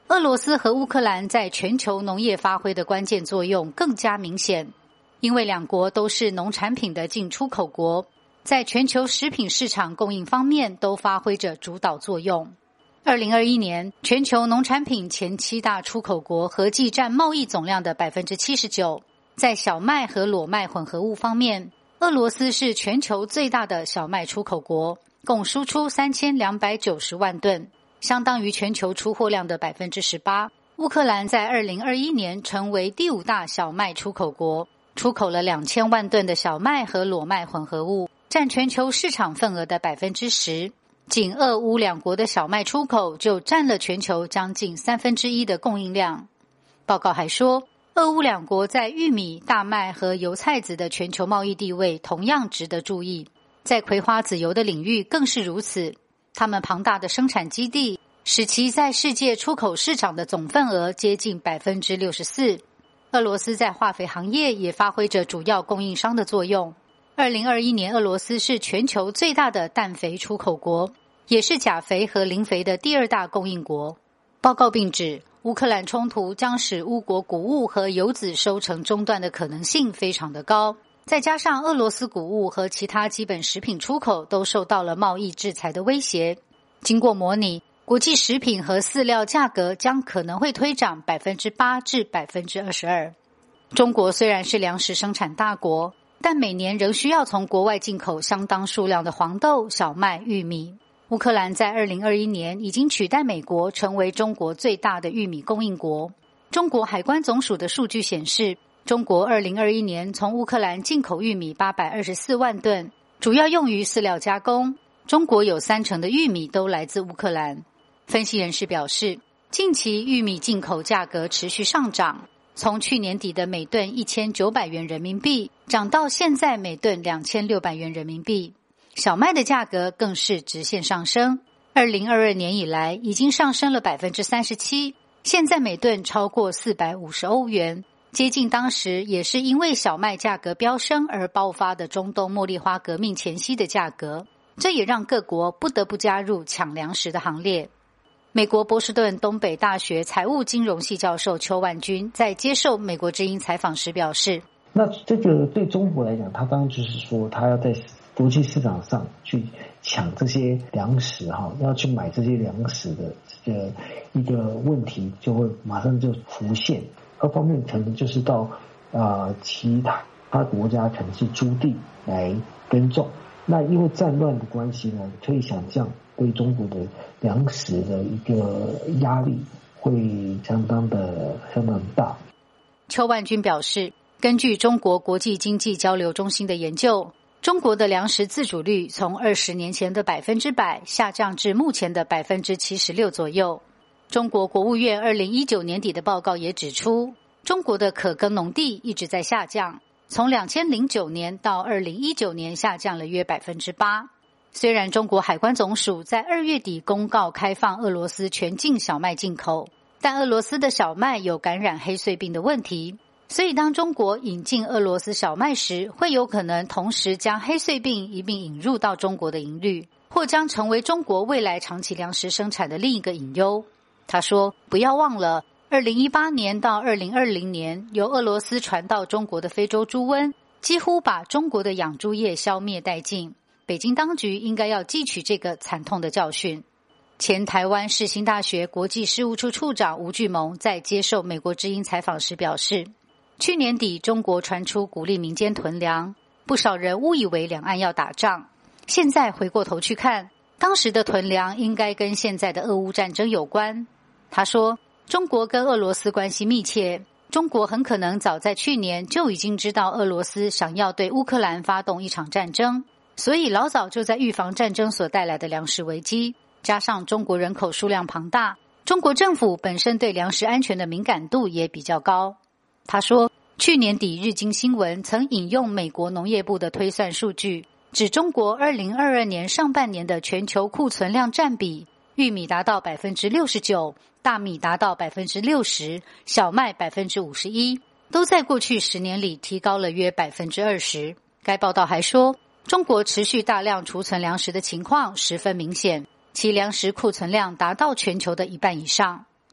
俄罗斯和乌克兰在全球农业发挥的关键作用更加明显，因为两国都是农产品的进出口国，在全球食品市场供应方面都发挥着主导作用。二零二一年，全球农产品前七大出口国合计占贸易总量的 百分之七十九。 在小麦和裸麦混合物方面，俄罗斯是全球最大的小麦出口国，共输出三千两百九十万吨，相当于全球出货量的 百分之十八。 乌克兰在二零二一年成为第五大小麦出口国，出口了两千万吨的小麦和裸麦混合物，占全球市场份额的 百分之十。仅俄乌两国的小麦出口就占了全球将近三分之一的供应量。报告还说，俄乌两国在玉米、大麦和油菜籽的全球贸易地位同样值得注意，在葵花籽油的领域更是如此。他们庞大的生产基地使其在世界出口市场的总份额接近 百分之六十四。 俄罗斯在化肥行业也发挥着主要供应商的作用。二零二一年，俄罗斯是全球最大的氮肥出口国，也是钾肥和磷肥的第二大供应国。报告并指，乌克兰冲突将使乌国谷物和油籽收成中断的可能性非常的高，再加上俄罗斯谷物和其他基本食品出口都受到了贸易制裁的威胁。经过模拟，国际食品和饲料价格将可能会推涨 百分之八 至 百分之二十二。 中国虽然是粮食生产大国，但每年仍需要从国外进口相当数量的黄豆、小麦、玉米。乌克兰在二零二一年已经取代美国成为中国最大的玉米供应国。中国海关总署的数据显示，中国二零二一年从乌克兰进口玉米八百二十四万吨，主要用于饲料加工。中国有三成的玉米都来自乌克兰。分析人士表示，近期玉米进口价格持续上涨，从去年底的每吨一千九百元人民币涨到现在每吨两千六百元人民币。小麦的价格更是直线上升，二零二二年以来已经上升了 百分之三十七， 现在每吨超过四百五十欧元，接近当时也是因为小麦价格飙升而爆发的中东茉莉花革命前夕的价格，这也让各国不得不加入抢粮食的行列。美国波士顿东北大学财务金融系教授邱万军在接受美国之音采访时表示， 那这个对中国来讲，他当然就是说他要在国际市场上去抢这些粮食哈，要去买这些粮食的这个一个问题就会马上就浮现。二方面可能就是到啊、呃、其他他国家可能是租地来耕种，那因为战乱的关系呢，可以想象对中国的粮食的一个压力会相当的相当大。 邱万军表示，根据中国国际经济交流中心的研究，中国的粮食自主率从二十年前的百分之百下降至目前的百分之七十六左右。中国国务院二零一九年底的报告也指出，中国的可耕农地一直在下降，从两千零九年到二零一九年下降了约百分之八。虽然中国海关总署在二月底公告开放俄罗斯全境小麦进口，但俄罗斯的小麦有感染黑穗病的问题，所以当中国引进俄罗斯小麦时，会有可能同时将黑穗病一并引入到中国的营率，或将成为中国未来长期粮食生产的另一个隐忧。他说，不要忘了二零一八年到二零二零年由俄罗斯传到中国的非洲猪瘟几乎把中国的养猪业消灭殆尽，北京当局应该要汲取这个惨痛的教训。前台湾世新大学国际事务处处长吴巨萌在接受美国之音采访时表示，去年底中国传出鼓励民间囤粮，不少人误以为两岸要打仗，现在回过头去看，当时的囤粮应该跟现在的俄乌战争有关。他说，中国跟俄罗斯关系密切，中国很可能早在去年就已经知道俄罗斯想要对乌克兰发动一场战争，所以老早就在预防战争所带来的粮食危机，加上中国人口数量庞大，中国政府本身对粮食安全的敏感度也比较高。他说，去年底日经新闻曾引用美国农业部的推算数据，指中国二零二二年上半年的全球库存量占比，玉米达到 百分之六十九， 大米达到 百分之六十， 小麦 百分之五十一， 都在过去十年里提高了约 百分之二十。 该报道还说，中国持续大量储存粮食的情况十分明显，其粮食库存量达到全球的一半以上。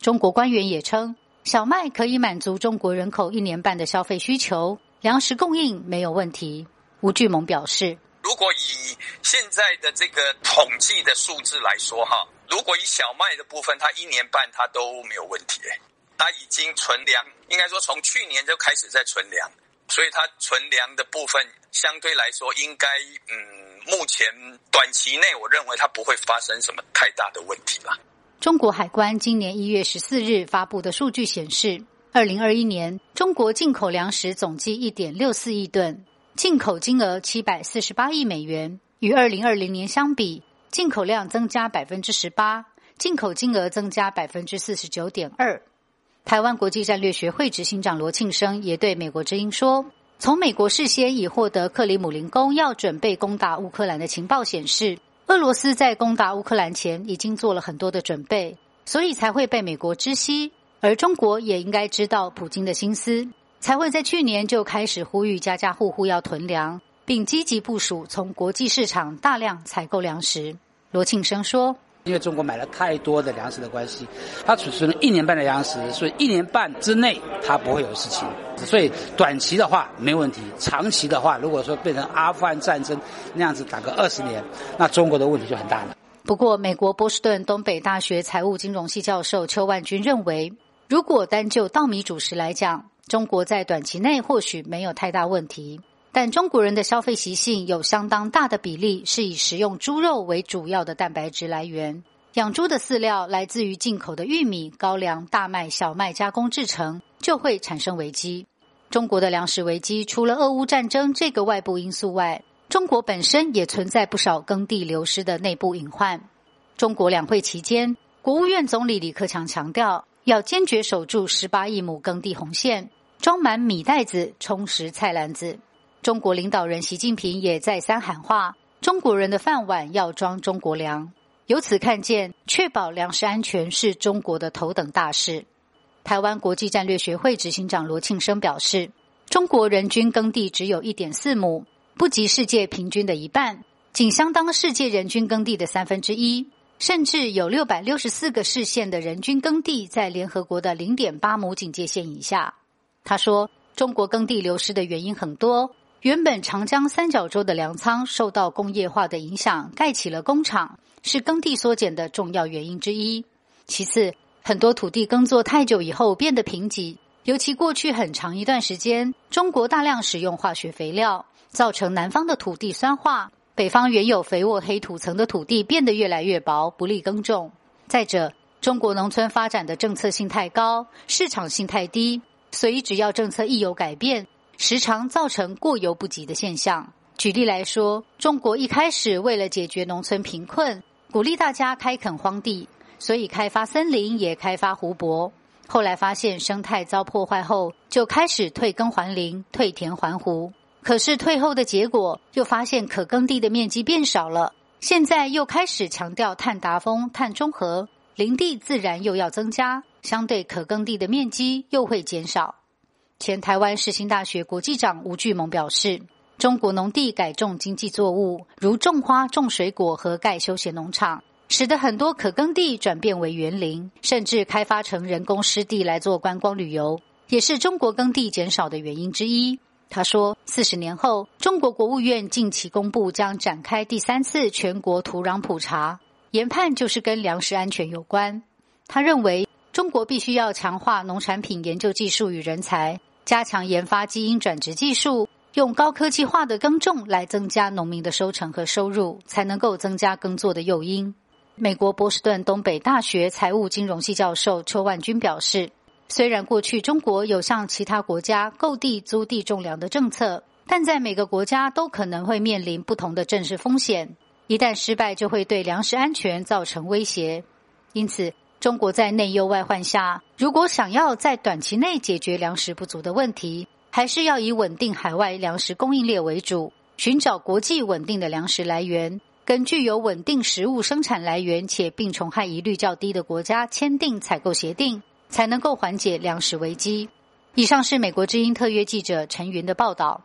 中国官员也称，小麦可以满足中国人口一年半的消费需求，粮食供应没有问题。吴俊盟表示， 如果以现在的这个统计的数字来说哈，如果以小麦的部分，它一年半它都没有问题，它已经存粮，应该说从去年就开始在存粮，所以它存粮的部分相对来说应该嗯，目前短期内我认为它不会发生什么太大的问题啦。 中国海关今年一月十四日发布的数据显示，二零二一年中国进口粮食总计 一点六四亿吨，进口金额七百四十八亿美元，与二零二零年相比，进口量增加 百分之十八， 进口金额增加 百分之四十九点二。 台湾国际战略学会执行长罗庆生也对美国之音说，从美国事先已获得克里姆林宫要准备攻打乌克兰的情报显示，俄罗斯在攻打乌克兰前已经做了很多的准备，所以才会被美国知悉，而中国也应该知道普京的心思，才会在去年就开始呼吁家家户户要囤粮，并积极部署从国际市场大量采购粮食。罗庆生说， 因为中国买了太多的粮食的关系，它储存了一年半的粮食，所以一年半之内它不会有事情，所以短期的话没问题，长期的话如果说变成阿富汗战争那样子打个二十年，那中国的问题就很大了。 不过美国波士顿东北大学财务金融系教授邱万军认为，如果单就稻米主食来讲，中国在短期内或许没有太大问题，但中国人的消费习性有相当大的比例是以食用猪肉为主要的蛋白质来源，养猪的饲料来自于进口的玉米、高粱、大麦、小麦加工制成，就会产生危机。中国的粮食危机除了俄乌战争这个外部因素外，中国本身也存在不少耕地流失的内部隐患。中国两会期间，国务院总理李克强强调，要坚决守住十八亿亩耕地红线，装满米袋子，充实菜篮子。中国领导人习近平也再三喊话，中国人的饭碗要装中国粮。由此看见，确保粮食安全是中国的头等大事。台湾国际战略学会执行长罗庆生表示，中国人均耕地只有 一点四亩，不及世界平均的一半，仅相当世界人均耕地的三分之一，甚至有六百六十四个市县的人均耕地在联合国的 零点八亩警戒线以下。他说，中国耕地流失的原因很多，原本长江三角洲的粮仓受到工业化的影响，盖起了工厂，是耕地缩减的重要原因之一。其次，很多土地耕作太久以后变得贫瘠，尤其过去很长一段时间，中国大量使用化学肥料，造成南方的土地酸化，北方原有肥沃黑土层的土地变得越来越薄，不利耕种。再者，中国农村发展的政策性太高，市场性太低，所以只要政策一有改变，时常造成过犹不及的现象。举例来说，中国一开始为了解决农村贫困，鼓励大家开垦荒地，所以开发森林也开发湖泊。后来发现生态遭破坏后，就开始退耕还林，退田还湖。可是退后的结果，又发现可耕地的面积变少了。现在又开始强调碳达峰、碳中和，林地自然又要增加，相对可耕地的面积又会减少。前台湾世新大学国际长吴巨盟表示，中国农地改种经济作物，如种花、种水果和盖休闲农场，使得很多可耕地转变为园林，甚至开发成人工湿地来做观光旅游，也是中国耕地减少的原因之一。他说，四十年后，中国国务院近期公布将展开第三次全国土壤普查，研判就是跟粮食安全有关。他认为，中国必须要强化农产品研究技术与人才，加强研发基因转植技术，用高科技化的耕种来增加农民的收成和收入，才能够增加耕作的诱因。美国波士顿东北大学财务金融系教授邱万军表示，虽然过去中国有向其他国家购地租地种粮的政策，但在每个国家都可能会面临不同的政治风险，一旦失败就会对粮食安全造成威胁。因此，中国在内忧外患下，如果想要在短期内解决粮食不足的问题，还是要以稳定海外粮食供应链为主，寻找国际稳定的粮食来源，跟具有稳定食物生产来源且病虫害疑虑较低的国家签订采购协定，才能够缓解粮食危机。以上是美国之音特约记者陈云的报道。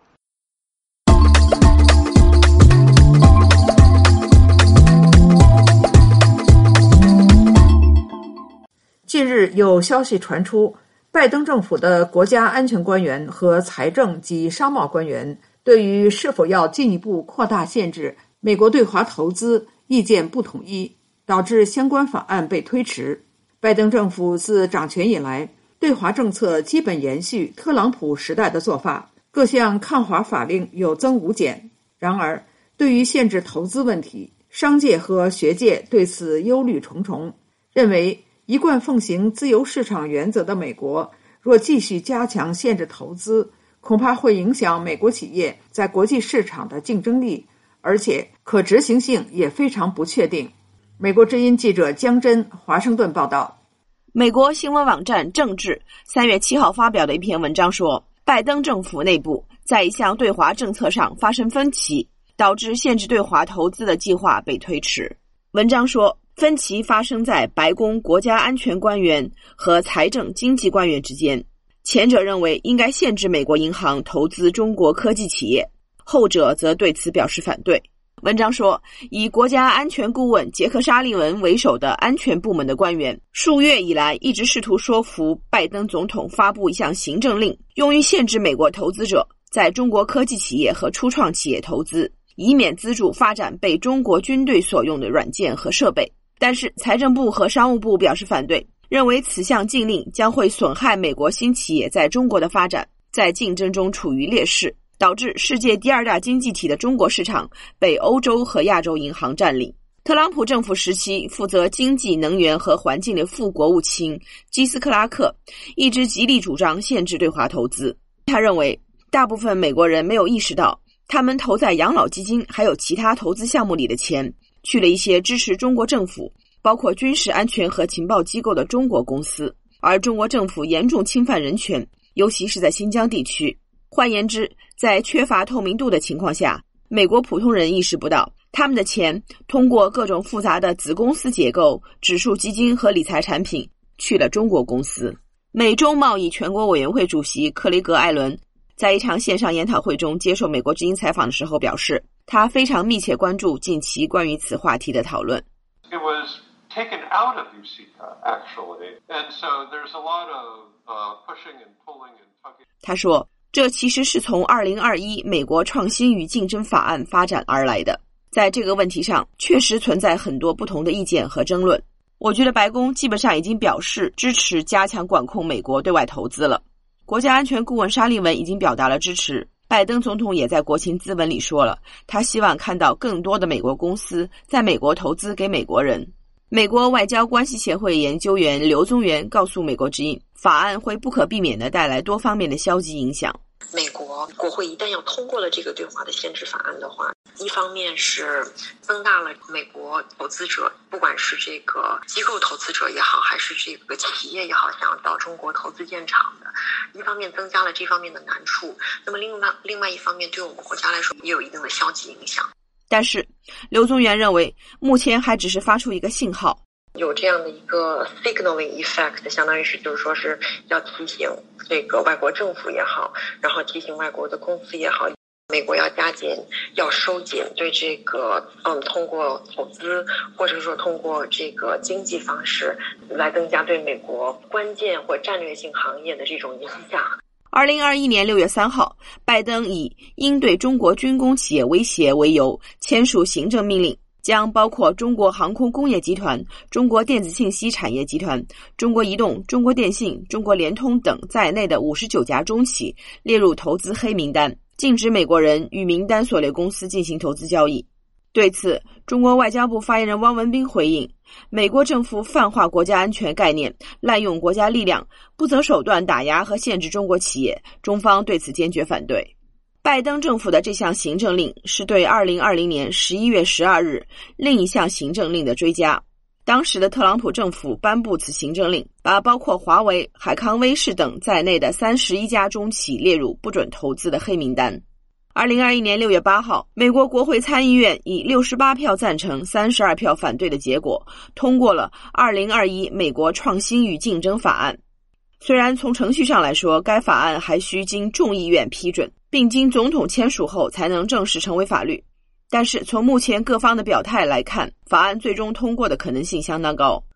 近日有消息传出，拜登政府的国家安全官员和财政及商贸官员对于是否要进一步扩大限制美国对华投资意见不统一，导致相关法案被推迟。拜登政府自掌权以来，对华政策基本延续特朗普时代的做法，各项抗华法令有增无减。然而，对于限制投资问题，商界和学界对此忧虑重重，认为一贯奉行自由市场原则的美国，若继续加强限制投资，恐怕会影响美国企业在国际市场的竞争力，而且可执行性也非常不确定。美国之音记者江真华盛顿报道。 美国新闻网站政治三月七号发表的一篇文章说，拜登政府内部在一项对华政策上发生分歧，导致限制对华投资的计划被推迟。文章说，分歧发生在白宫国家安全官员和财政经济官员之间，前者认为应该限制美国银行投资中国科技企业，后者则对此表示反对。文章说，以国家安全顾问杰克·沙利文为首的安全部门的官员数月以来一直试图说服拜登总统发布一项行政令，用于限制美国投资者在中国科技企业和初创企业投资，以免资助发展被中国军队所用的软件和设备。但是财政部和商务部表示反对，认为此项禁令将会损害美国新企业在中国的发展，在竞争中处于劣势，导致世界第二大经济体的中国市场被欧洲和亚洲银行占领。特朗普政府时期负责经济、能源和环境的副国务卿基斯克拉克一直极力主张限制对华投资。他认为，大部分美国人没有意识到，他们投在养老基金还有其他投资项目里的钱去了一些支持中国政府，包括军事安全和情报机构的中国公司，而中国政府严重侵犯人权，尤其是在新疆地区。换言之，在缺乏透明度的情况下，美国普通人意识不到他们的钱通过各种复杂的子公司结构、指数基金和理财产品去了中国公司。美中贸易全国委员会主席克雷格·艾伦在一场线上研讨会中接受美国之音采访的时候表示，他非常密切关注近期关于此话题的讨论。 It was taken out of U C T A, actually, and so there's a lot of uh, pushing and pulling and tugging. 他说，这其实是从二零二一美国创新与竞争法案发展而来的。在这个问题上，确实存在很多不同的意见和争论。我觉得白宫基本上已经表示支持加强管控美国对外投资了。国家安全顾问沙利文已经表达了支持。拜登总统也在国情咨文里说了，他希望看到更多的美国公司在美国投资给美国人。美国外交关系协会研究员刘宗元告诉美国之音，法案会不可避免地带来多方面的消极影响。 美国国会一旦要通过了这个对华的限制法案的话，一方面是增大了美国投资者，不管是这个机构投资者也好，还是这个企业也好，想要到中国投资建厂的，一方面增加了这方面的难处，那么另外另外一方面对我们国家来说也有一定的消极影响。 但是刘宗元认为，目前还只是发出一个信号， 有这样的一个 signaling effect， 相当于是就是说是要提醒这个外国政府也好，然后提醒外国的公司也好，美国要加紧要收紧对这个嗯通过投资或者说通过这个经济方式来增加对美国关键或战略性行业的这种影响。 二零二一年六月三号，拜登以应对中国军工企业威胁为由，签署行政命令，将包括中国航空工业集团、中国电子信息产业集团、中国移动、中国电信、中国联通等在内的五十九家中企列入投资黑名单，禁止美国人与名单所列公司进行投资交易。对此，中国外交部发言人汪文斌回应，美国政府泛化国家安全概念，滥用国家力量，不择手段打压和限制中国企业，中方对此坚决反对。拜登政府的这项行政令是对二零二零年十一月十二日另一项行政令的追加。当时的特朗普政府颁布此行政令，把包括华为、海康威视等在内的三十一家中企列入不准投资的黑名单。二零二一年六月八号，美国国会参议院以六十八票赞成、三十二票反对的结果，通过了二零二一美国创新与竞争法案。虽然从程序上来说，该法案还需经众议院批准，并经总统签署后才能正式成为法律，但是从目前各方的表态来看，法案最终通过的可能性相当高。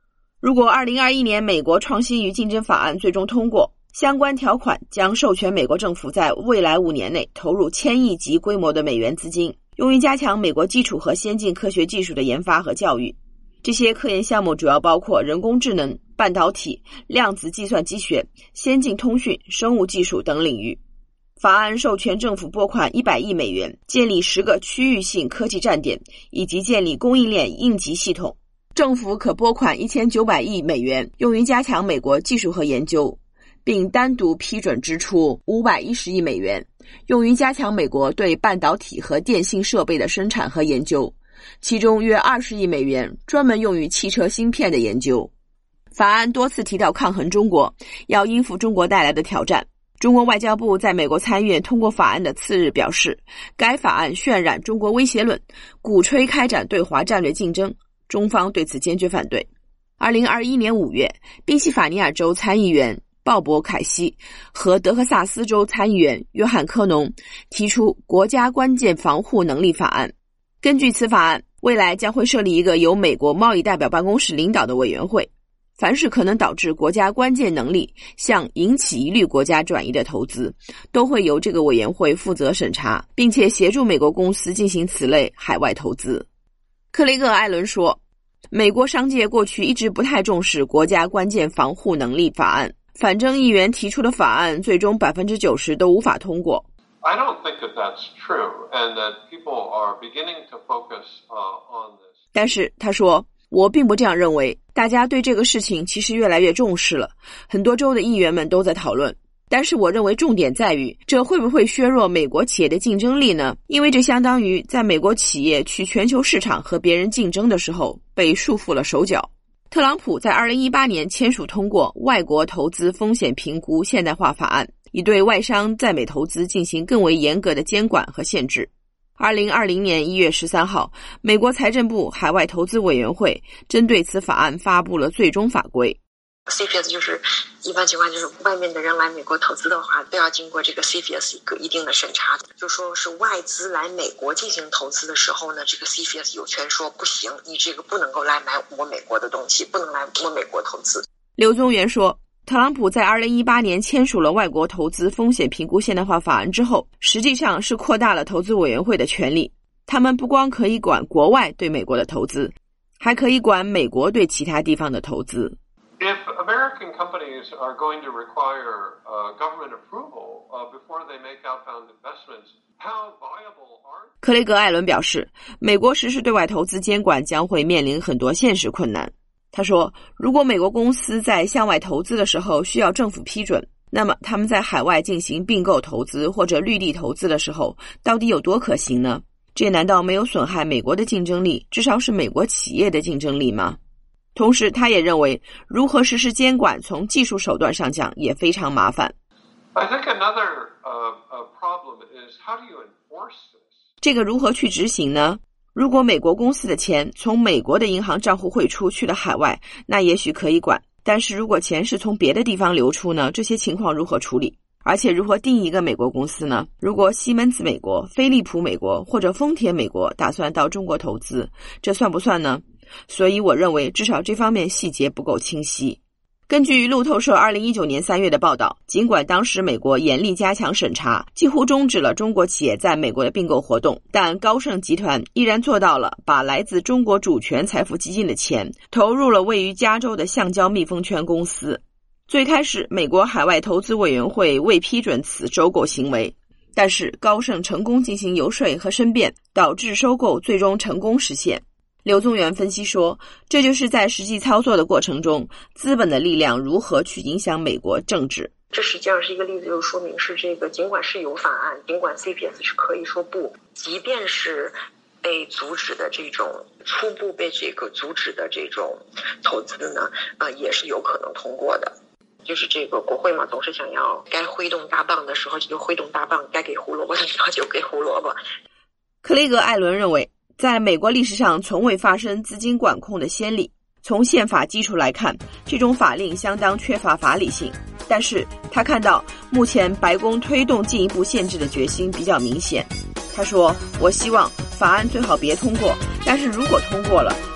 如果二零二一年美国创新与竞争法案最终通过，相关条款将授权美国政府在未来五年内投入千亿级规模的美元资金，用于加强美国基础和先进科学技术的研发和教育。这些科研项目主要包括人工智能、半导体、量子计算机学、先进通讯、生物技术等领域。法案授权政府拨款一百亿美元，建立十个区域性科技站点，以及建立供应链应急系统。政府可拨款一千九百亿美元，用于加强美国技术和研究，并单独批准支出五百一十亿美元，用于加强美国对半导体和电信设备的生产和研究，其中约二十亿美元专门用于汽车芯片的研究。法案多次提到抗衡中国，要应付中国带来的挑战。中国外交部在美国参议院通过法案的次日表示，该法案渲染中国威胁论，鼓吹开展对华战略竞争，中方对此坚决反对。二零二一年五月，宾夕法尼亚州参议员鲍勃·凯西和德克萨斯州参议员约翰·科农提出国家关键防护能力法案。根据此法案，未来将会设立一个由美国贸易代表办公室领导的委员会，凡是可能导致国家关键能力向引起疑虑国家转移的投资，都会由这个委员会负责审查，并且协助美国公司进行此类海外投资。克雷格·艾伦说，美国商界过去一直不太重视国家关键防护能力法案，反正议员提出的法案最终 百分之九十 都无法通过。 I don't think that that's true, and that people are beginning to focus uh, on this. 但是他说，我并不这样认为，大家对这个事情其实越来越重视了，很多州的议员们都在讨论。但是我认为重点在于，这会不会削弱美国企业的竞争力呢？因为这相当于在美国企业去全球市场和别人竞争的时候被束缚了手脚。特朗普在二零一八年签署通过外国投资风险评估现代化法案，以对外商在美投资进行更为严格的监管和限制。二零二零年一月十三号，美国财政部海外投资委员会针对此法案发布了最终法规。 C F I U S 就是一般情况就是外面的人来美国投资的话，都要经过这个 C F I U S 一个一定的审查。就说是外资来美国进行投资的时候呢，这个 C F I U S 有权说不行，你这个不能够来买我美国的东西，不能来我美国投资。 刘宗元说，特朗普在二零一八年签署了外国投资风险评估现代化法案之后，实际上是扩大了投资委员会的权力。他们不光可以管国外对美国的投资，还可以管美国对其他地方的投资。 If American companies are going to require uh, government approval uh, before they make outbound investments, how viable are? 克雷格·艾伦表示，美国实施对外投资监管将会面临很多现实困难。他说，如果美国公司在向外投资的时候需要政府批准，那么他们在海外进行并购投资或者绿地投资的时候，到底有多可行呢？这难道没有损害美国的竞争力，至少是美国企业的竞争力吗？同时他也认为，如何实施监管从技术手段上讲也非常麻烦。 I think another uh, uh, problem is how do you enforce this? 这个如何去执行呢？如果美国公司的钱从美国的银行账户汇出去了海外，那也许可以管，但是如果钱是从别的地方流出呢？这些情况如何处理？而且如何定义一个美国公司呢？如果西门子美国、飞利浦美国或者丰田美国打算到中国投资，这算不算呢？所以我认为至少这方面细节不够清晰。根据路透社二零一九年三月的报道，尽管当时美国严厉加强审查，几乎终止了中国企业在美国的并购活动，但高盛集团依然做到了把来自中国主权财富基金的钱投入了位于加州的橡胶蜜蜂圈公司。最开始美国海外投资委员会未批准此收购行为，但是高盛成功进行游说和申辩，导致收购最终成功实现。刘宗元分析说，这就是在实际操作的过程中，资本的力量如何去影响美国政治。 这实际上是一个例子，就说明是这个，尽管是有法案，尽管 C F I U S 是可以说不，即便是被阻止的这种初步被这个阻止的这种投资呢，呃，也是有可能通过的。就是这个国会嘛，总是想要该挥动大棒的时候就挥动大棒，该给胡萝卜的时候就给胡萝卜。 克雷格·艾伦认为，在美国历史上从未发生资金管控的先例。从宪法基础来看，这种法令相当缺乏法理性。但是他看到目前白宫推动进一步限制的决心比较明显。他说，我希望法案最好别通过，但是如果通过了，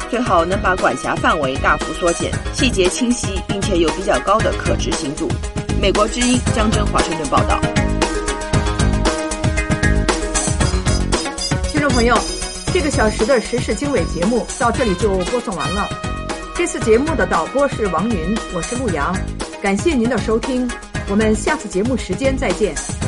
最好能把管辖范围大幅缩减，细节清晰，并且有比较高的可执行度。美国之音江真华盛顿报道。 听众朋友，这个小时的时事经纬节目到这里就播送完了。这次节目的导播是王云，我是陆阳，感谢您的收听，我们下次节目时间再见。